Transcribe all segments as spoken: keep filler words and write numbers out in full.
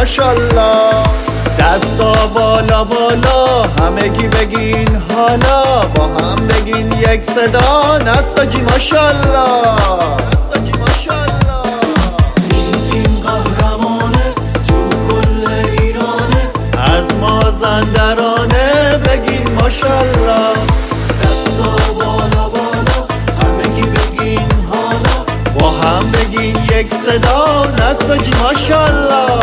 ماشالله. دستا بالا بالا همگی بگین حالا، با هم بگین یک صدا نساجی ماشالله. نساجی ماشالله. این تیم قهرمانه تو کل ایرانه، از مازندرانه بگین ماشالله. دستا بالا بالا همگی بگین حالا، با هم بگین یک صدا نساجی ماشالله.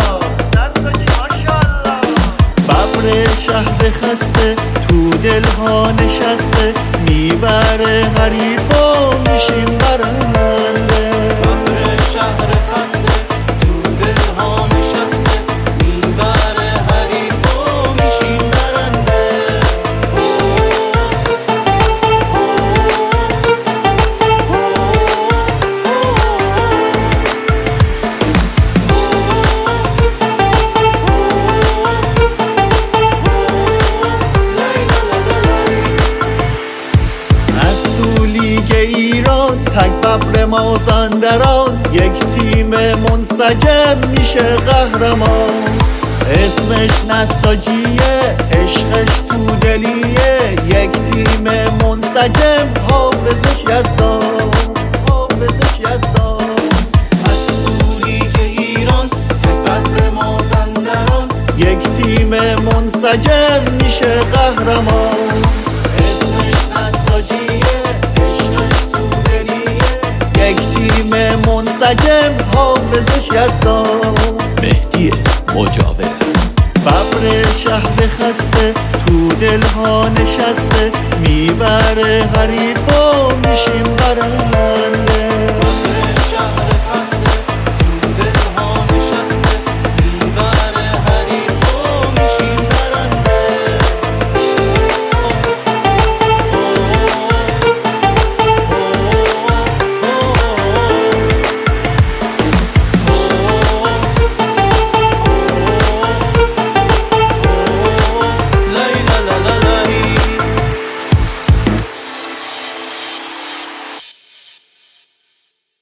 ببر شهر خسته تو دلها نشسته، میبره حریف و میشیم برنده. ببر شهر خسته تو دلها نشسته، میبره حریف و میشیم برنده. ایران تک ببر مازندران، یک تیم منسجم میشه قهرمان. اسمش نساجیه، عشقش تو دلیه، یک تیم منسجم حافظش یزدان. حافظش یزدان. از تو لیگ ایران تک ببر مازندران، یک تیم منسجم میشه قهرمان. اسمش نساجیه، منسجم حافظش یزدان. مهدی مجاور. ببر شهر خسته تو دلها نشسته، میبره حریف و میشیم برنده.